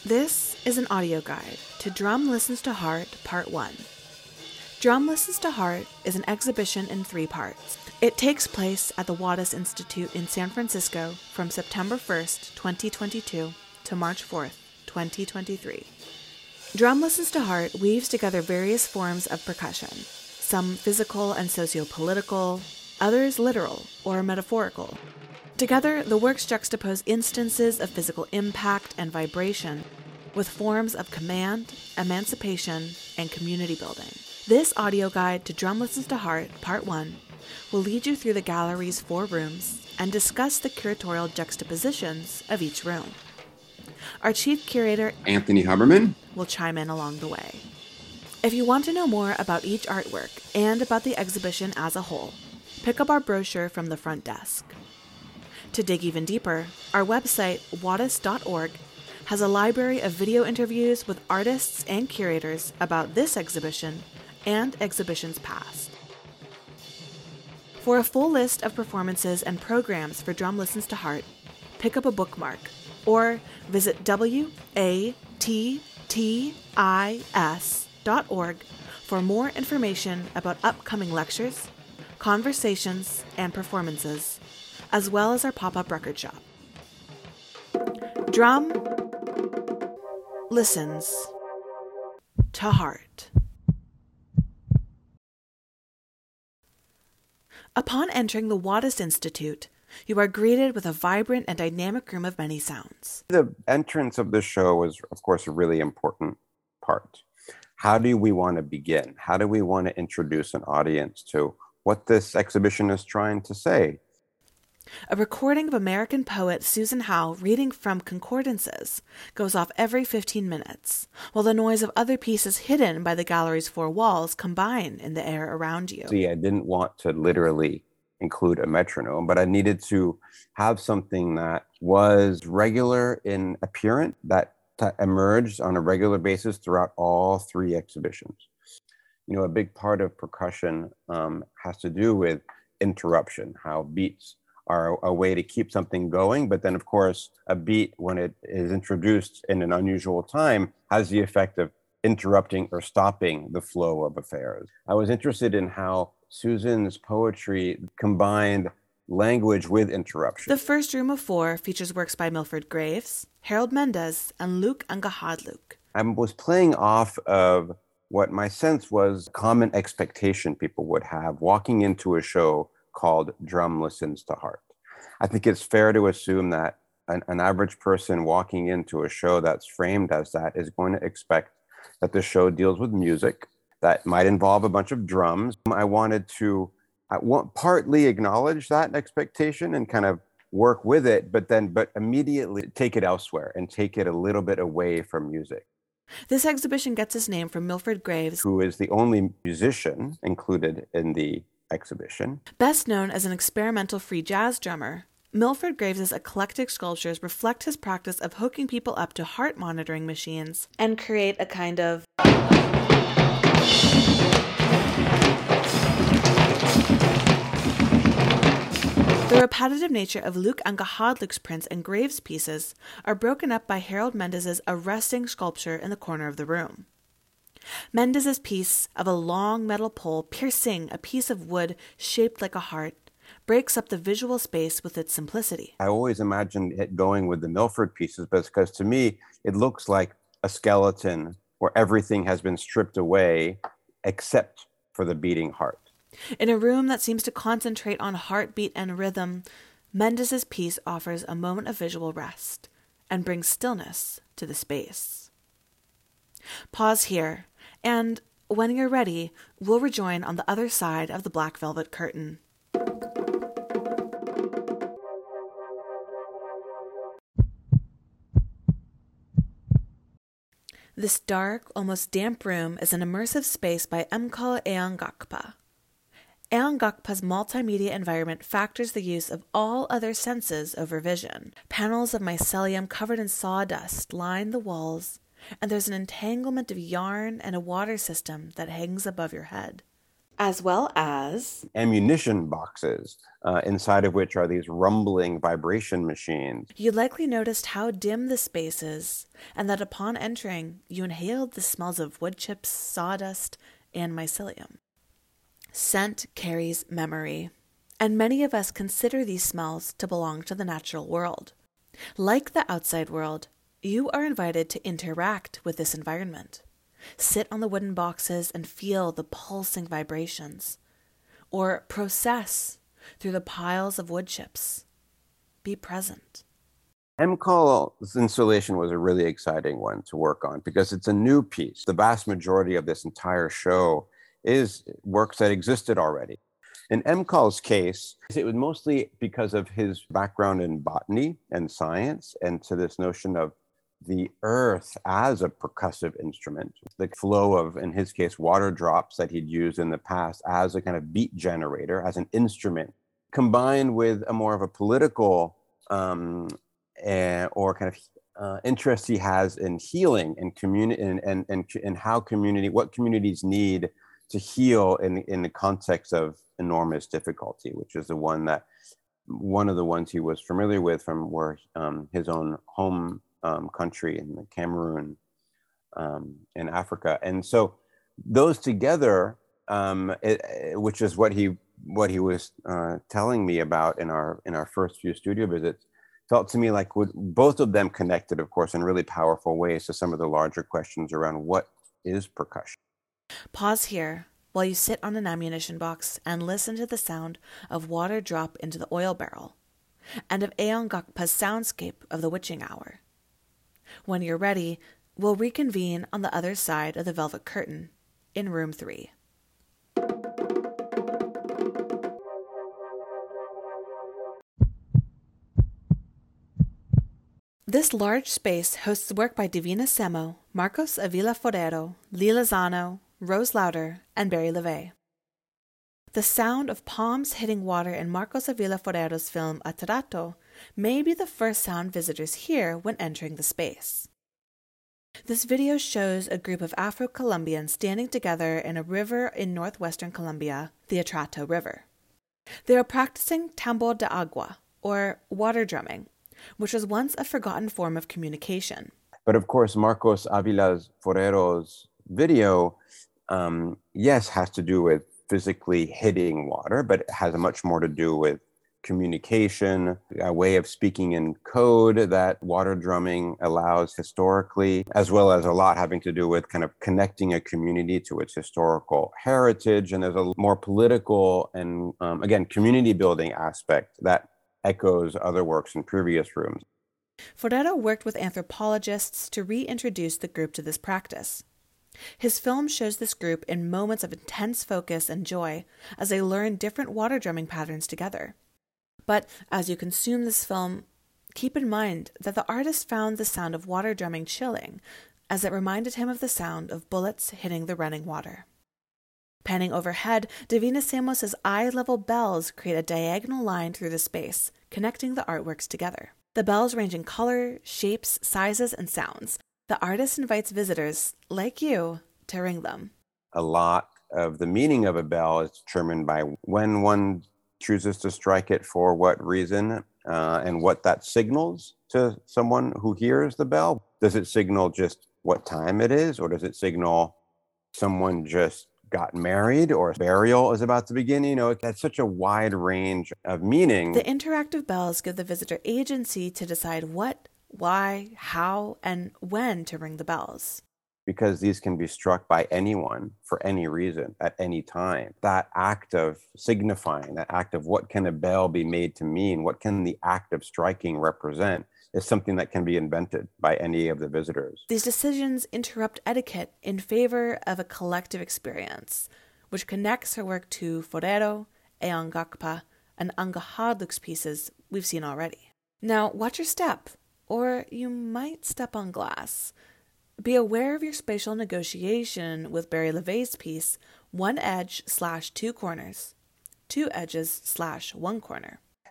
This is an audio guide to Drum Listens to Heart, Part 1. Drum Listens to Heart is an exhibition in 3 parts. It takes place at the Wattis Institute in San Francisco from September 1st, 2022 to March 4th, 2023. Drum Listens to Heart weaves together various forms of percussion, some physical and socio-political, others literal or metaphorical. Together, the works juxtapose instances of physical impact and vibration with forms of command, emancipation, and community building. This audio guide to Drum Listens to Heart, Part 1, will lead you through the gallery's 4 rooms and discuss the curatorial juxtapositions of each room. Our chief curator, Anthony Huberman, will chime in along the way. If you want to know more about each artwork and about the exhibition as a whole, pick up our brochure from the front desk. To dig even deeper, our website, wattis.org, has a library of video interviews with artists and curators about this exhibition and exhibitions past. For a full list of performances and programs for Drum Listens to Heart, pick up a bookmark or visit wattis.org for more information about upcoming lectures, conversations, and performances, as well as our pop-up record shop. Drum Listens to Heart. Upon entering the Wattis Institute, you are greeted with a vibrant and dynamic room of many sounds. the entrance of the show is, of course, a really important part. How do we want to begin? How do we want to introduce an audience to what this exhibition is trying to say? A recording of American poet Susan Howe reading from concordances goes off every 15 minutes, while the noise of other pieces hidden by the gallery's 4 walls combine in the air around you. See, I didn't want to literally include a metronome, but I needed to have something that was regular in appearance, that emerged on a regular basis throughout all 3 exhibitions. You know, a big part of percussion has to do with interruption, how beats are a way to keep something going. But then, of course, a beat, when it is introduced in an unusual time, has the effect of interrupting or stopping the flow of affairs. I was interested in how Susan's poetry combined language with interruption. The first room of 4 features works by Milford Graves, Harold Mendez, and Luc Angahadluk. I was playing off of what my sense was common expectation people would have walking into a show called Drum Listens to Heart. I think it's fair to assume that an average person walking into a show that's framed as that is going to expect that the show deals with music that might involve a bunch of drums. I wanted to partly acknowledge that expectation and kind of work with it, but immediately take it elsewhere and take it a little bit away from music. This exhibition gets its name from Milford Graves, who is the only musician included in the exhibition. Best known as an experimental free jazz drummer, Milford Graves' eclectic sculptures reflect his practice of hooking people up to heart monitoring machines and create a kind of The repetitive nature of Luc Angahadluk's prints and Graves' pieces are broken up by Harold Mendez's arresting sculpture in the corner of the room. Mendez's piece of a long metal pole piercing a piece of wood shaped like a heart breaks up the visual space with its simplicity. I always imagined it going with the Milford pieces, but because to me, it looks like a skeleton where everything has been stripped away except for the beating heart. In a room that seems to concentrate on heartbeat and rhythm, Mendez's piece offers a moment of visual rest and brings stillness to the space. Pause here, and when you're ready, we'll rejoin on the other side of the black velvet curtain. This dark, almost damp room is an immersive space by Emkal Eangakpa. Eangakpa's multimedia environment factors the use of all other senses over vision. Panels of mycelium covered in sawdust line the walls, and there's an entanglement of yarn and a water system that hangs above your head. as well as ammunition boxes, inside of which are these rumbling vibration machines. you likely noticed how dim the space is, and that upon entering, you inhaled the smells of wood chips, sawdust, and mycelium. Scent carries memory, and many of us consider these smells to belong to the natural world. Like the outside world, you are invited to interact with this environment. Sit on the wooden boxes and feel the pulsing vibrations, or process through the piles of wood chips. Be present. MCall's installation was a really exciting one to work on because it's a new piece. The vast majority of this entire show is works that existed already. In MCall's case, it was mostly because of his background in botany and science, and to this notion of the earth as a percussive instrument, the flow of, in his case, water drops that he'd used in the past as a kind of beat generator, as an instrument, combined with a more of a political or kind of interest he has in healing and community and how what communities need to heal in the context of enormous difficulty, which is one of the ones he was familiar with from where his own home country in Cameroon in Africa. And so those together, which is what he was telling me about in our first few studio visits, felt to me like both of them connected, of course, in really powerful ways to some of the larger questions around what is percussion. Pause here while you sit on an ammunition box and listen to the sound of water drop into the oil barrel and of Eon Gakpa's soundscape of the witching hour. When you're ready, we'll reconvene on the other side of the velvet curtain in room 3. This large space hosts work by Divina Semo, Marcos Avila Forero, Lee Lozano, Rose Lauder, and Barry LeVay. The sound of palms hitting water in Marcos Avila Forero's film Atrato may be the first sound visitors hear when entering the space. This video shows a group of Afro-Colombians standing together in a river in northwestern Colombia, the Atrato River. They are practicing tambor de agua, or water drumming, which was once a forgotten form of communication. But of course, Marcos Avila Forero's video, yes, has to do with physically hitting water, but it has much more to do with communication, a way of speaking in code that water drumming allows historically, as well as a lot having to do with kind of connecting a community to its historical heritage. And there's a more political and, again, community building aspect that echoes other works in previous rooms. Forero worked with anthropologists to reintroduce the group to this practice. His film shows this group in moments of intense focus and joy as they learn different water drumming patterns together. But as you consume this film, keep in mind that the artist found the sound of water drumming chilling, as it reminded him of the sound of bullets hitting the running water. Panning overhead, Divina Semos's eye-level bells create a diagonal line through the space, connecting the artworks together. The bells range in color, shapes, sizes, and sounds. The artist invites visitors, like you, to ring them. A lot of the meaning of a bell is determined by when one chooses to strike it, for what reason, and what that signals to someone who hears the bell. Does it signal just what time it is, or does it signal someone just got married, or burial is about to begin? You know, that's such a wide range of meaning. The interactive bells give the visitor agency to decide what, why, how, and when to ring the bells. Because these can be struck by anyone for any reason at any time. That act of signifying, that act of what can a bell be made to mean, what can the act of striking represent, is something that can be invented by any of the visitors. These decisions interrupt etiquette in favor of a collective experience, which connects her work to Forero, Eon Gakpa, and Anga Hardluck's pieces we've seen already. Now, watch your step, or you might step on glass. Be aware of your spatial negotiation with Barry LeVay's piece, 1 edge/2 corners, 2 edges/1 corner.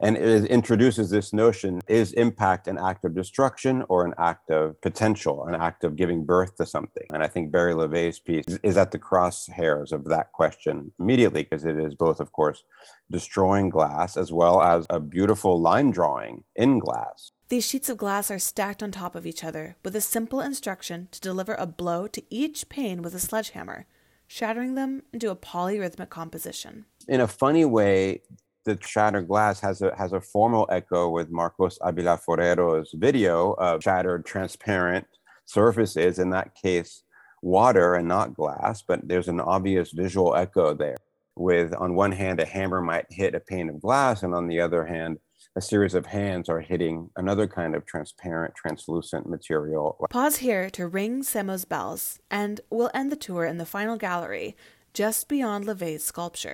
And it introduces this notion, is impact an act of destruction or an act of potential, an act of giving birth to something? And I think Barry LeVay's piece is at the crosshairs of that question immediately, because it is both, of course, destroying glass as well as a beautiful line drawing in glass. These sheets of glass are stacked on top of each other with a simple instruction to deliver a blow to each pane with a sledgehammer, shattering them into a polyrhythmic composition. In a funny way, the shattered glass has a formal echo with Marcos Avila Forrero's video of shattered transparent surfaces, in that case, water and not glass, but there's an obvious visual echo there. With, on one hand, a hammer might hit a pane of glass, and on the other hand, a series of hands are hitting another kind of transparent, translucent material. Pause here to ring Semo's bells, and we'll end the tour in the final gallery, just beyond LeVay's sculpture.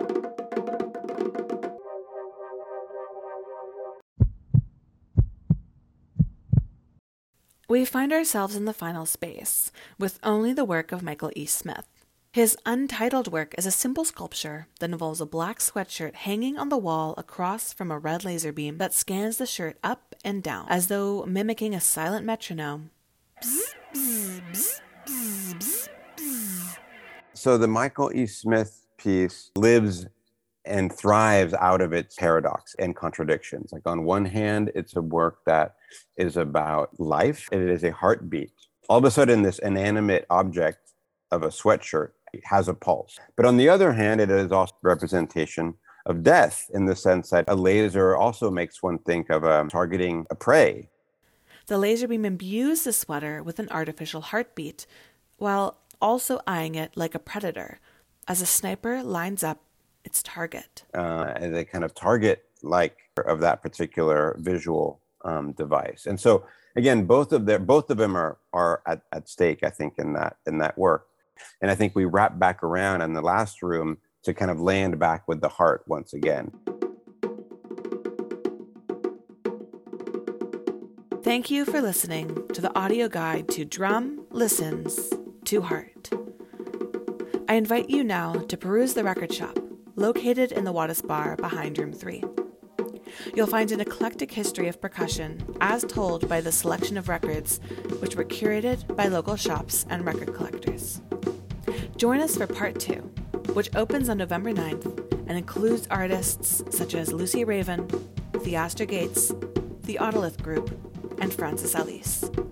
We find ourselves in the final space, with only the work of Michael E. Smith. His untitled work is a simple sculpture that involves a black sweatshirt hanging on the wall across from a red laser beam that scans the shirt up and down, as though mimicking a silent metronome. Bzz, bzz, bzz, bzz, bzz, bzz. So the Michael E. Smith piece lives and thrives out of its paradox and contradictions. Like, on one hand, it's a work that is about life. It is a heartbeat. All of a sudden, this inanimate object of a sweatshirt has a pulse. But on the other hand, it is also a representation of death, in the sense that a laser also makes one think of targeting a prey. The laser beam imbues the sweater with an artificial heartbeat, while also eyeing it like a predator, as a sniper lines up its target. And a kind of target like of that particular visual device. And so again, both of them are at stake, I think, in that work. And I think we wrap back around in the last room to kind of land back with the heart once again. Thank you for listening to the audio guide to Drum Listens to Heart. I invite you now to peruse the record shop, located in the Wattis Bar behind Room 3. You'll find an eclectic history of percussion as told by the selection of records which were curated by local shops and record collectors. Join us for Part 2, which opens on November 9th and includes artists such as Lucy Raven, Theaster Gates, the Autolith Group, and Francis Alice.